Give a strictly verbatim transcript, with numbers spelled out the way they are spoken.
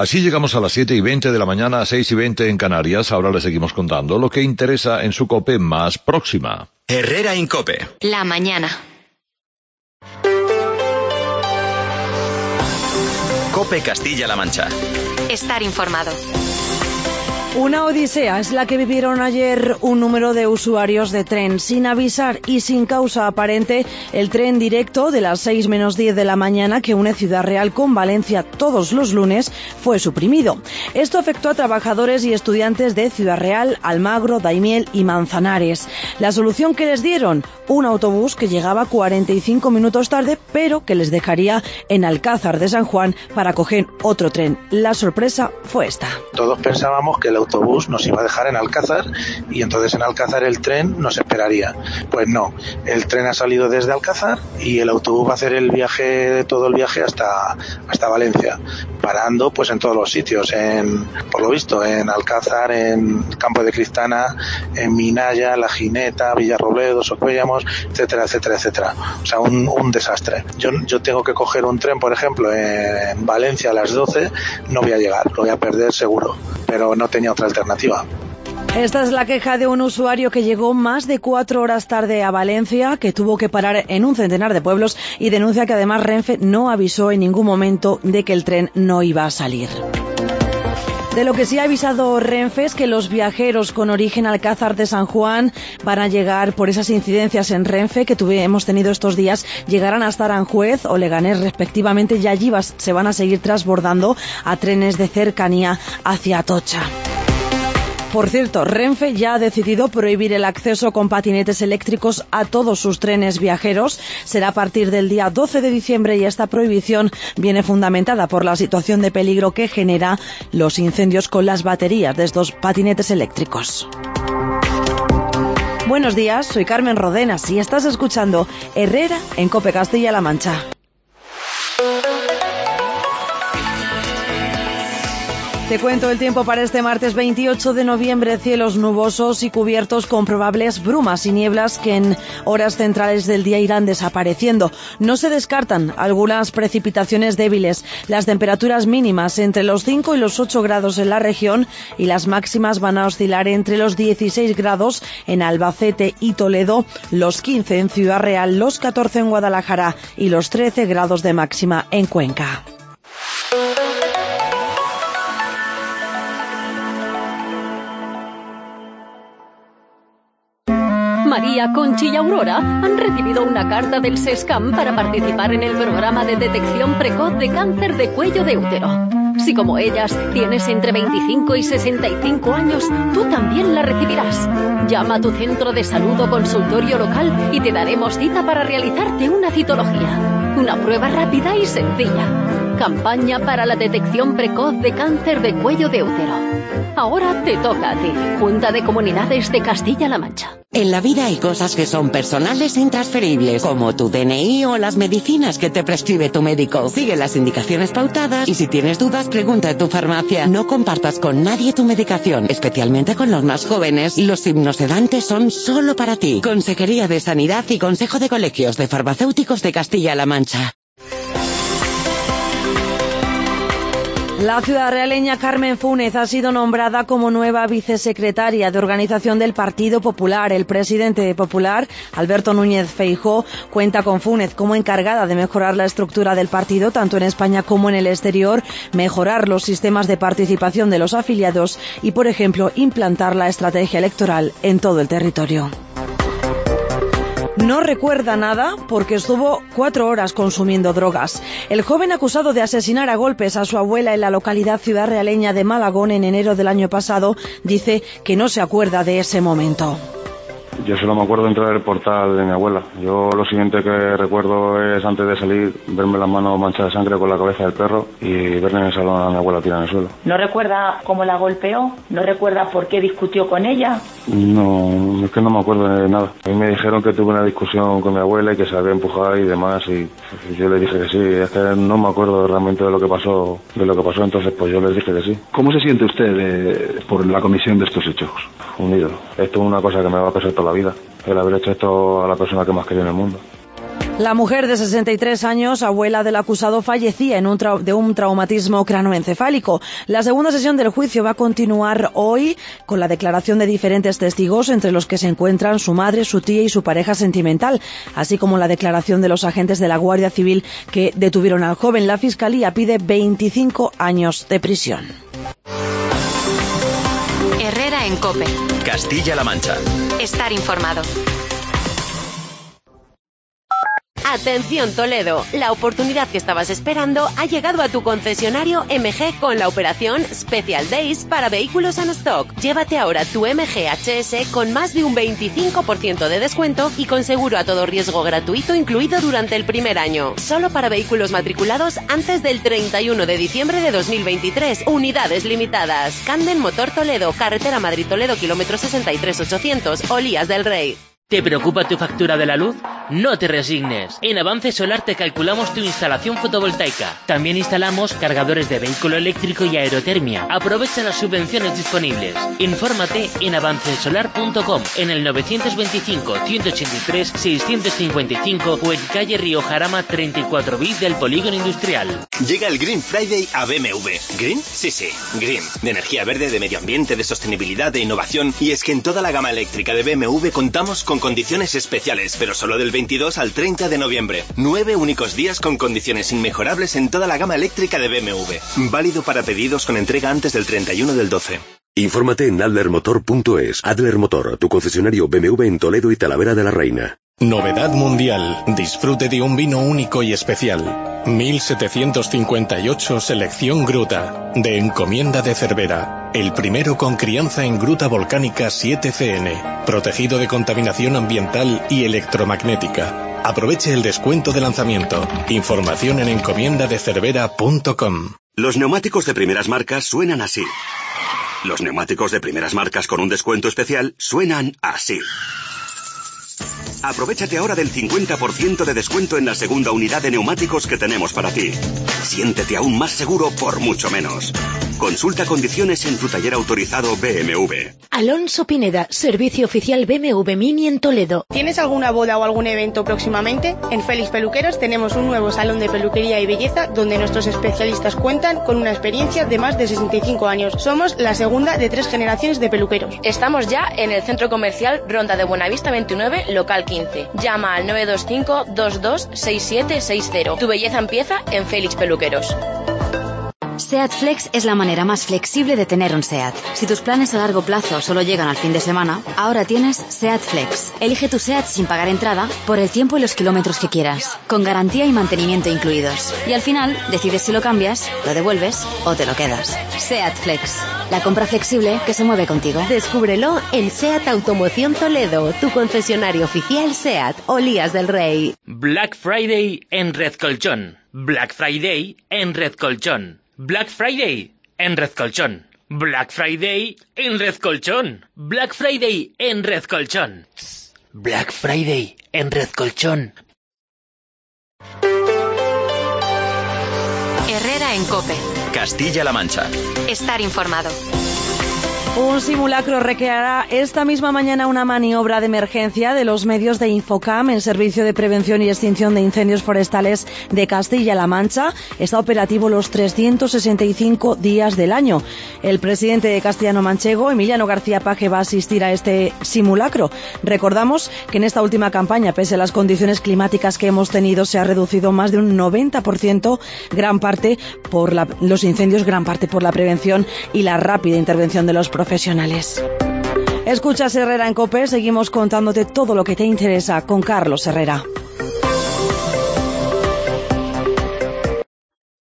Así llegamos a las siete y veinte de la mañana, seis y veinte en Canarias. Ahora les seguimos contando lo que interesa en su COPE más próxima. Herrera Incope. La mañana. COPE Castilla-La Mancha. Estar informado. Una odisea es la que vivieron ayer un número de usuarios de tren. Sin avisar y sin causa aparente, el tren directo de las seis menos diez de la mañana que une Ciudad Real con Valencia todos los lunes fue suprimido. Esto afectó a trabajadores y estudiantes de Ciudad Real, Almagro, Daimiel y Manzanares. La solución que les dieron, un autobús que llegaba cuarenta y cinco minutos tarde, pero que les dejaría en Alcázar de San Juan para coger otro tren. La sorpresa fue esta. Todos pensábamos que el autobús nos iba a dejar en Alcázar y entonces en Alcázar el tren nos esperaría. Pues no, el tren ha salido desde Alcázar y el autobús va a hacer el viaje, todo el viaje hasta, hasta Valencia, parando pues en todos los sitios, en, por lo visto, en Alcázar, en Campo de Cristana, en Minaya, La Gineta, Villarrobledo, Socuellamos, etcétera, etcétera, etcétera. O sea, un, un desastre. Yo, yo tengo que coger un tren, por ejemplo, en Valencia a las doce, no voy a llegar, lo voy a perder seguro, pero no tenía otra alternativa. Esta es la queja de un usuario que llegó más de cuatro horas tarde a Valencia, que tuvo que parar en un centenar de pueblos y denuncia que además Renfe no avisó en ningún momento de que el tren no iba a salir. De lo que sí ha avisado Renfe es que los viajeros con origen Alcázar de San Juan van a llegar por esas incidencias en Renfe que tuve, hemos tenido estos días, llegarán hasta Aranjuez o Leganés respectivamente y allí vas, se van a seguir transbordando a trenes de cercanía hacia Atocha. Por cierto, Renfe ya ha decidido prohibir el acceso con patinetes eléctricos a todos sus trenes viajeros. Será a partir del día doce de diciembre y esta prohibición viene fundamentada por la situación de peligro que genera los incendios con las baterías de estos patinetes eléctricos. Buenos días, soy Carmen Rodenas y estás escuchando Herrera en COPE Castilla-La Mancha. Te cuento el tiempo para este martes veintiocho de noviembre, cielos nubosos y cubiertos con probables brumas y nieblas que en horas centrales del día irán desapareciendo. No se descartan algunas precipitaciones débiles. Las temperaturas mínimas entre los cinco y los ocho grados en la región y las máximas van a oscilar entre los dieciséis grados en Albacete y Toledo, los quince en Ciudad Real, los catorce en Guadalajara y los trece grados de máxima en Cuenca. María, Conchi y Aurora han recibido una carta del SESCAM para participar en el programa de detección precoz de cáncer de cuello de útero. Si como ellas tienes entre veinticinco y sesenta y cinco años, tú también la recibirás. Llama a tu centro de salud o consultorio local y te daremos cita para realizarte una citología. Una prueba rápida y sencilla. Campaña para la detección precoz de cáncer de cuello de útero. Ahora te toca a ti. Junta de Comunidades de Castilla-La Mancha. En la vida hay cosas que son personales e intransferibles, como tu D N I o las medicinas que te prescribe tu médico. Sigue las indicaciones pautadas y si tienes dudas, pregunta a tu farmacia. No compartas con nadie tu medicación, especialmente con los más jóvenes. Los hipnosedantes son solo para ti. Consejería de Sanidad y Consejo de Colegios de Farmacéuticos de Castilla-La Mancha. La ciudadrealeña Carmen Fúnez ha sido nombrada como nueva vicesecretaria de organización del Partido Popular. El presidente popular, Alberto Núñez Feijóo, cuenta con Fúnez como encargada de mejorar la estructura del partido, tanto en España como en el exterior, mejorar los sistemas de participación de los afiliados y, por ejemplo, implantar la estrategia electoral en todo el territorio. No recuerda nada porque estuvo cuatro horas consumiendo drogas. El joven acusado de asesinar a golpes a su abuela en la localidad ciudadrealeña de Malagón en enero del año pasado dice que no se acuerda de ese momento. Yo solo me acuerdo de entrar al portal de mi abuela. Yo lo siguiente que recuerdo es, antes de salir, verme las manos manchadas de sangre con la cabeza del perro y verme en el salón a mi abuela tirada en el suelo. ¿No recuerda cómo la golpeó? ¿No recuerda por qué discutió con ella? No, es que no me acuerdo de nada. A mí me dijeron que tuve una discusión con mi abuela y que se había empujado y demás y yo le dije que sí. Es que no me acuerdo realmente de lo que pasó, de lo que pasó, entonces pues yo les dije que sí. ¿Cómo se siente usted de, por la comisión de estos hechos? Unido. Esto es una cosa que me va a pesar toda la vida, el haber hecho esto a la persona que más quería en el mundo. La mujer de sesenta y tres años, abuela del acusado, fallecía en un trau- de un traumatismo cranoencefálico. La segunda sesión del juicio va a continuar hoy con la declaración de diferentes testigos, entre los que se encuentran su madre, su tía y su pareja sentimental, así como la declaración de los agentes de la Guardia Civil que detuvieron al joven. La Fiscalía pide veinticinco años de prisión. Herrera en COPE. Castilla-La Mancha. Estar informado. Atención Toledo, la oportunidad que estabas esperando ha llegado a tu concesionario M G con la operación Special Days para vehículos en stock. Llévate ahora tu M G H S con más de un veinticinco por ciento de descuento y con seguro a todo riesgo gratuito incluido durante el primer año. Solo para vehículos matriculados antes del treinta y uno de diciembre de dos mil veintitrés. Unidades limitadas. Canden Motor Toledo, carretera Madrid-Toledo, kilómetro sesenta y tres ochocientos, Olías del Rey. ¿Te preocupa tu factura de la luz? No te resignes. En Avance Solar te calculamos tu instalación fotovoltaica. También instalamos cargadores de vehículo eléctrico y aerotermia. Aprovecha las subvenciones disponibles. Infórmate en avance solar punto com, en el novecientos veinticinco, ciento ochenta y tres, seiscientos cincuenta y cinco o en calle Río Jarama treinta y cuatro bis del Polígono Industrial. Llega el Green Friday a B M W. ¿Green? Sí, sí, Green. De energía verde, de medio ambiente, de sostenibilidad, de innovación. Y es que en toda la gama eléctrica de B M W contamos con condiciones especiales, pero solo del veintidós al treinta de noviembre. Nueve únicos días con condiciones inmejorables en toda la gama eléctrica de B M W. Válido para pedidos con entrega antes del treinta y uno del doce. Infórmate en adler motor punto es. Adler Motor, tu concesionario B M W en Toledo y Talavera de la Reina. Novedad mundial. Disfrute de un vino único y especial. mil setecientos cincuenta y ocho Selección Gruta, de Encomienda de Cervera. El primero con crianza en gruta volcánica siete C N, protegido de contaminación ambiental y electromagnética. Aproveche el descuento de lanzamiento. Información en encomienda de cervera punto com. Los neumáticos de primeras marcas suenan así. Los neumáticos de primeras marcas con un descuento especial suenan así. Aprovechate ahora del cincuenta por ciento de descuento en la segunda unidad de neumáticos que tenemos para ti. Siéntete aún más seguro por mucho menos. Consulta condiciones en tu taller autorizado B M W. Alonso Pineda, servicio oficial B M W Mini en Toledo. ¿Tienes alguna boda o algún evento próximamente? En Félix Peluqueros tenemos un nuevo salón de peluquería y belleza donde nuestros especialistas cuentan con una experiencia de más de sesenta y cinco años. Somos la segunda de tres generaciones de peluqueros. Estamos ya en el Centro Comercial Ronda de Buenavista veintinueve, local quince. Llama al nueve dos cinco, dos dos seis siete seis cero. Tu belleza empieza en Félix Peluqueros. SEAT Flex es la manera más flexible de tener un SEAT. Si tus planes a largo plazo solo llegan al fin de semana, ahora tienes SEAT Flex. Elige tu SEAT sin pagar entrada por el tiempo y los kilómetros que quieras, con garantía y mantenimiento incluidos. Y al final, decides si lo cambias, lo devuelves o te lo quedas. SEAT Flex, la compra flexible que se mueve contigo. Descúbrelo en SEAT Automoción Toledo, tu concesionario oficial SEAT, Olías del Rey. Black Friday en Red Colchón. Black Friday en Red Colchón. Black Friday en Red Colchón. Black Friday en Red Colchón. Black Friday en Red Colchón. Black Friday en Red Colchón. Herrera en COPE. Castilla-La Mancha. Estar informado. Un simulacro recreará esta misma mañana una maniobra de emergencia de los medios de Infocam, el Servicio de Prevención y Extinción de Incendios Forestales de Castilla-La Mancha. Está operativo los trescientos sesenta y cinco días del año. El presidente de Castellano-Manchego, Emiliano García Paje, va a asistir a este simulacro. Recordamos que en esta última campaña, pese a las condiciones climáticas que hemos tenido, se ha reducido más de un noventa por ciento, gran parte por la, los incendios, gran parte por la prevención y la rápida intervención de los profesionales. Escuchas Herrera en COPE, seguimos contándote todo lo que te interesa con Carlos Herrera.